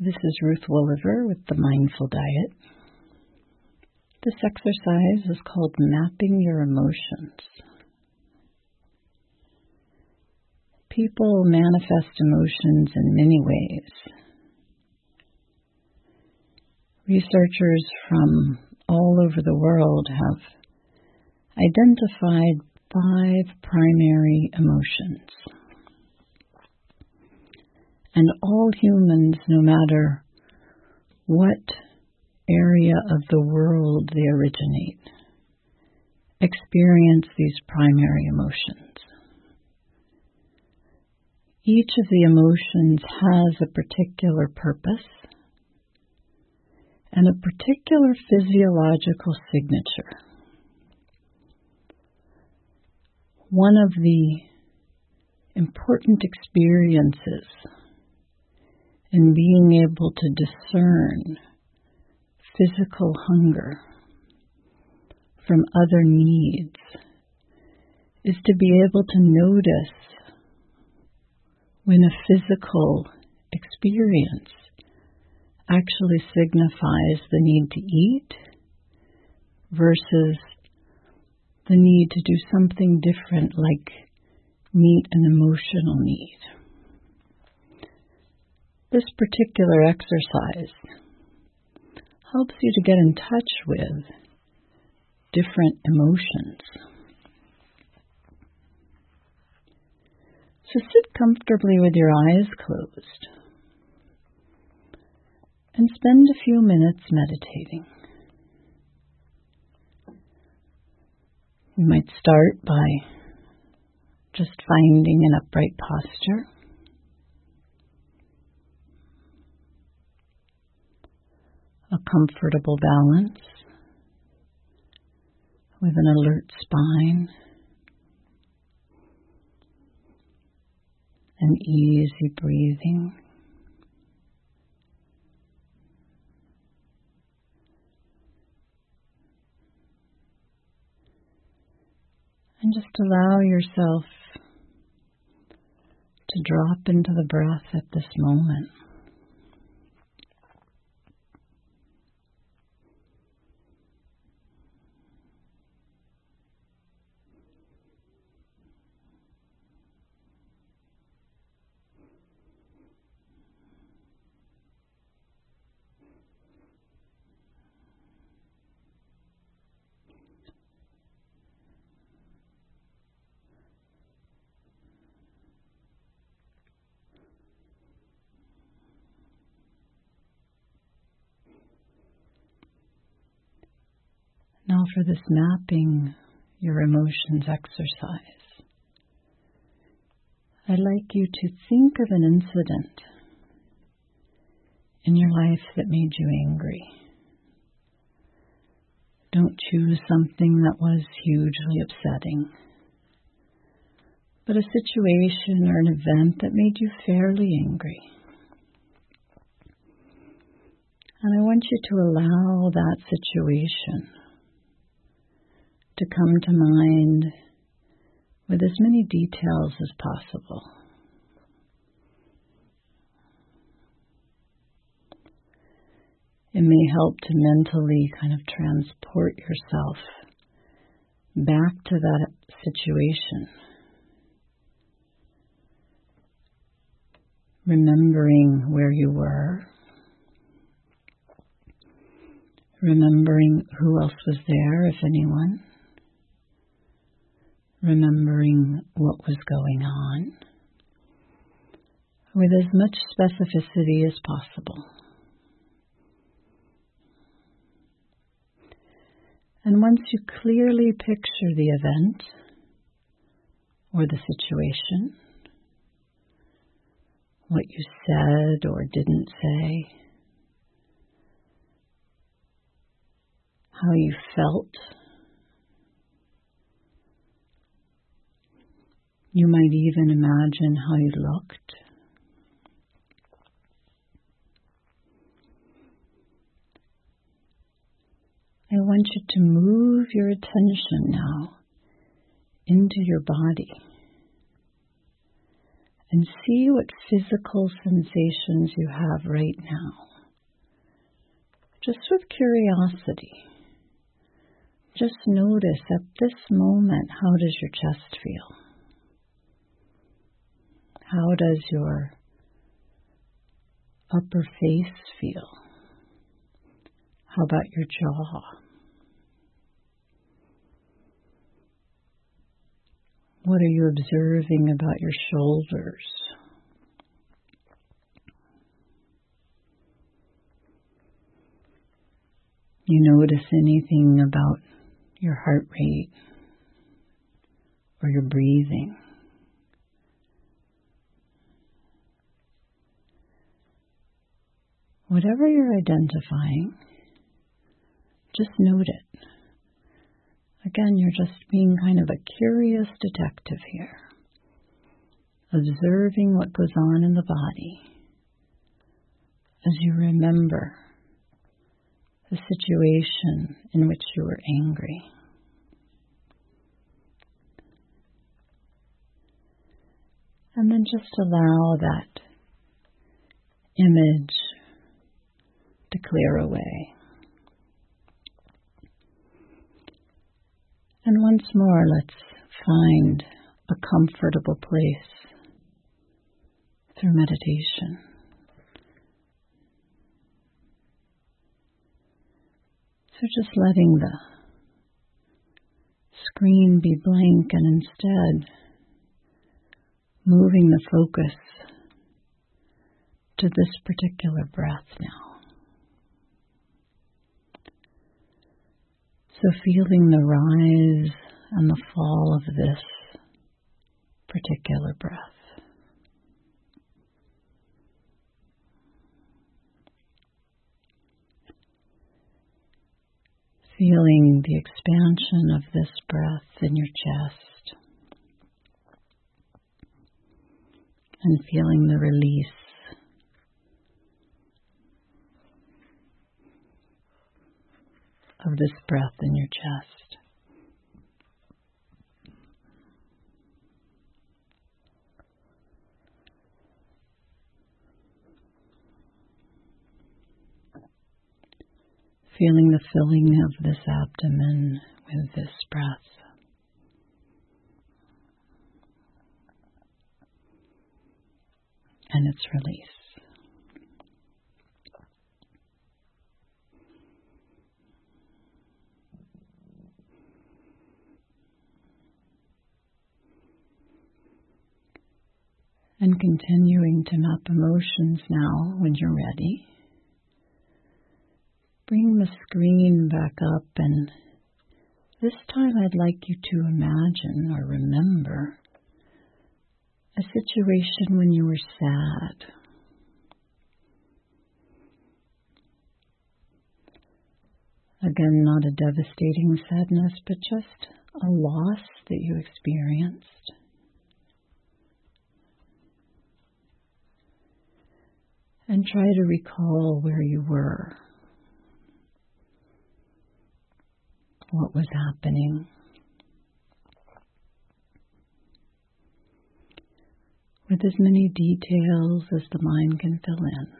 This is Ruth Wolliver with the Mindful Diet. This exercise is called Mapping Your Emotions. People manifest emotions in many ways. Researchers from all over the world have identified 5 primary emotions. And all humans, no matter what area of the world they originate, experience these primary emotions. Each of the emotions has a particular purpose and a particular physiological signature. One of the important experiences in being able to discern physical hunger from other needs is to be able to notice when a physical experience actually signifies the need to eat versus the need to do something different, like meet an emotional need. This particular exercise helps you to get in touch with different emotions. So sit comfortably with your eyes closed and spend a few minutes meditating. You might start by just finding an upright posture. A comfortable balance with an alert spine and easy breathing. And just allow yourself to drop into the breath at this moment. Now for this mapping your emotions exercise, I'd like you to think of an incident in your life that made you angry. Don't choose something that was hugely upsetting, but a situation or an event that made you fairly angry. And I want you to allow that situation to come to mind with as many details as possible. It may help to mentally kind of transport yourself back to that situation, remembering where you were, remembering who else was there, if anyone, remembering what was going on with as much specificity as possible. And once you clearly picture the event or the situation, what you said or didn't say, how you felt, you might even imagine how you looked. I want you to move your attention now into your body and see what physical sensations you have right now. Just with curiosity. Just notice at this moment, how does your chest feel? How does your upper face feel? How about your jaw? What are you observing about your shoulders? You notice anything about your heart rate or your breathing? Whatever you're identifying, just note it. Again, you're just being kind of a curious detective here, observing what goes on in the body as you remember the situation in which you were angry. And then just allow that image to clear away. And once more, let's find a comfortable place through meditation. So just letting the screen be blank and instead moving the focus to this particular breath now. So feeling the rise and the fall of this particular breath. Feeling the expansion of this breath in your chest and feeling the release of this breath in your chest. Feeling the filling of this abdomen with this breath. And its release. And continuing to map emotions now when you're ready. Bring the screen back up, and this time I'd like you to imagine or remember a situation when you were sad. Again, not a devastating sadness, but just a loss that you experienced. And try to recall where you were. What was happening? With as many details as the mind can fill in.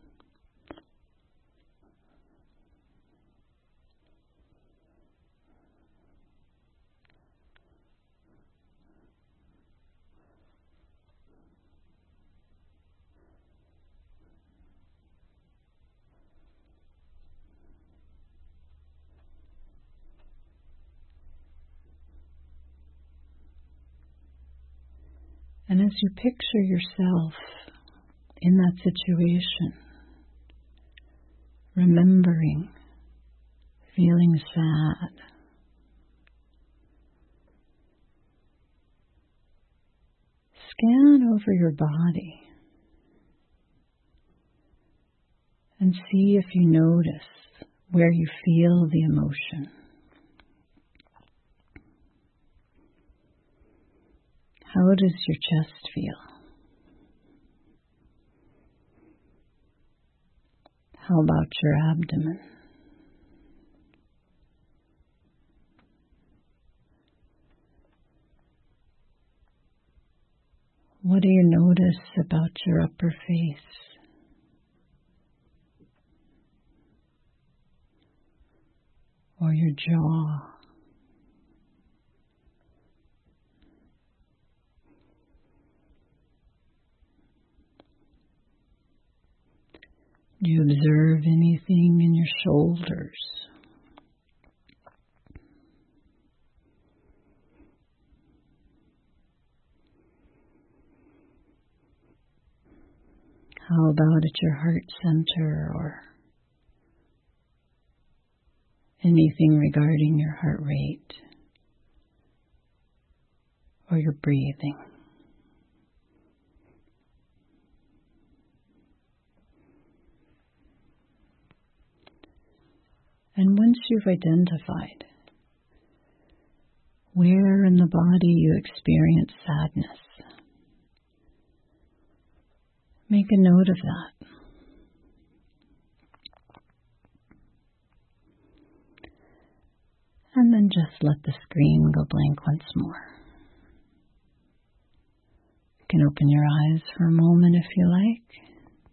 And as you picture yourself in that situation, remembering, feeling sad, scan over your body and see if you notice where you feel the emotion. How does your chest feel? How about your abdomen? What What do you notice about your upper face? Or your jaw? Do you observe anything in your shoulders? How about at your heart center or anything regarding your heart rate or your breathing? And once you've identified where in the body you experience sadness, make a note of that. And then just let the screen go blank once more. You can open your eyes for a moment if you like.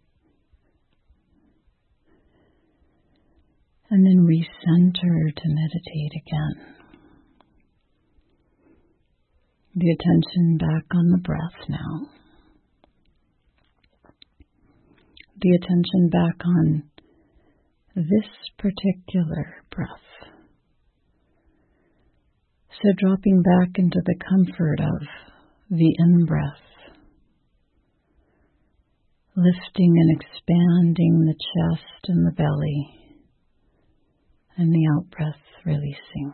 And then recenter to meditate again. The attention back on the breath now. The attention back on this particular breath. So dropping back into the comfort of the in-breath, lifting and expanding the chest and the belly, and the out-breath releasing.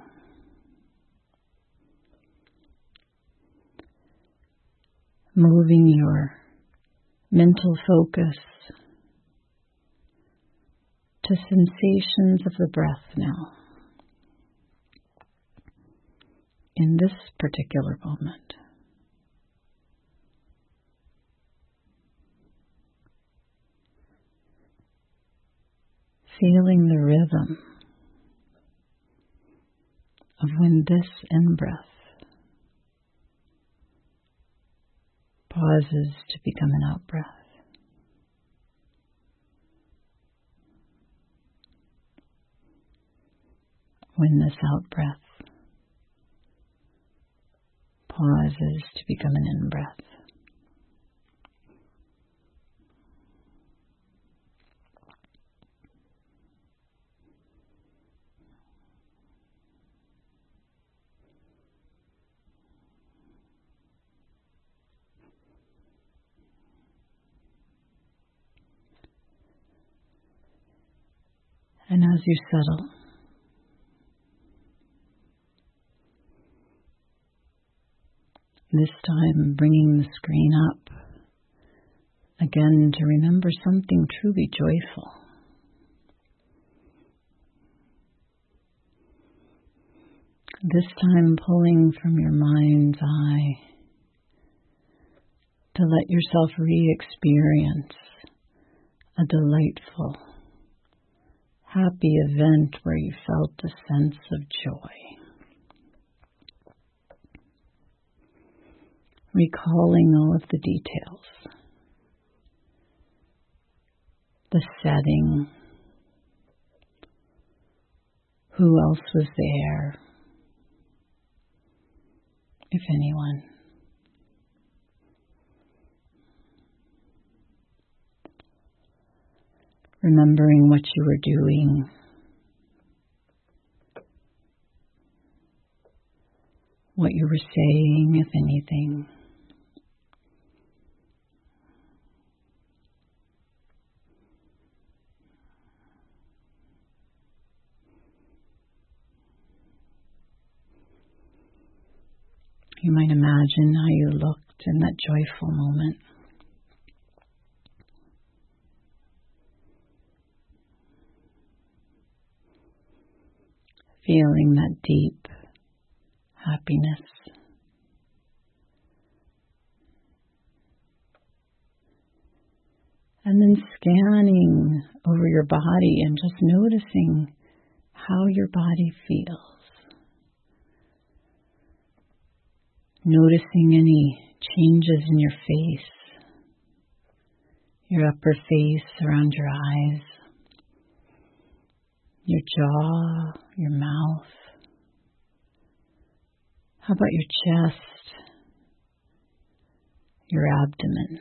Moving your mental focus to sensations of the breath now, in this particular moment. Feeling the rhythm of when this in-breath pauses to become an out-breath. When this out-breath pauses to become an in-breath. And as you settle, this time bringing the screen up, again to remember something truly joyful. This time pulling from your mind's eye to let yourself re-experience a delightful, happy event where you felt a sense of joy. Recalling all of the details, the setting, who else was there, if anyone. Remembering what you were doing, what you were saying, if anything. You might imagine how you looked in that joyful moment. Feeling that deep happiness. And then scanning over your body and just noticing how your body feels. Noticing any changes in your face, your upper face, around your eyes, your jaw, your mouth. How about your chest, your abdomen?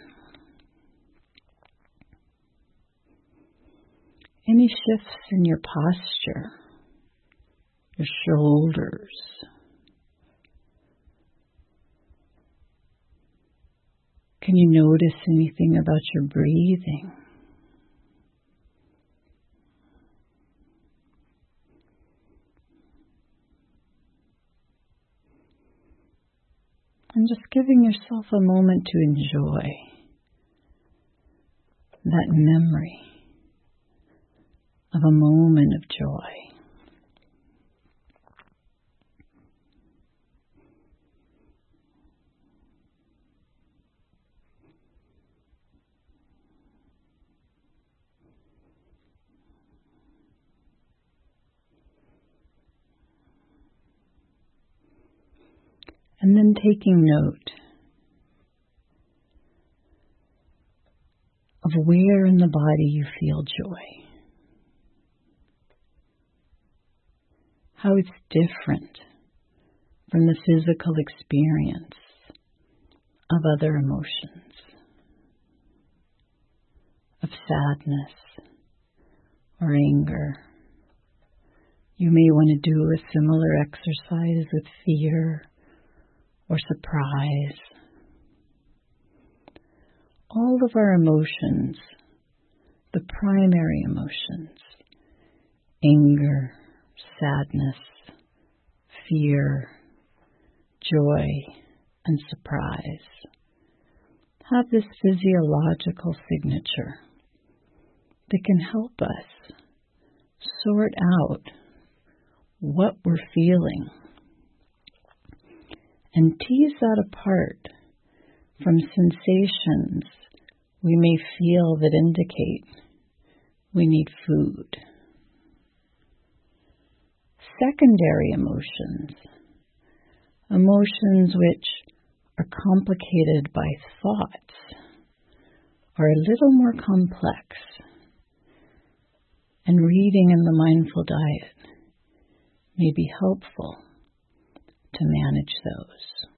Any shifts in your posture, your shoulders? Can you notice anything about your breathing? And just giving yourself a moment to enjoy that memory of a moment of joy. And then taking note of where in the body you feel joy. How it's different from the physical experience of other emotions, of sadness or anger. You may want to do a similar exercise with fear or surprise. All of our emotions, the primary emotions, anger, sadness, fear, joy, and surprise, have this physiological signature that can help us sort out what we're feeling and tease that apart from sensations we may feel that indicate we need food. Secondary emotions, emotions which are complicated by thoughts, are a little more complex, and reading in the Mindful Diet may be helpful to manage those.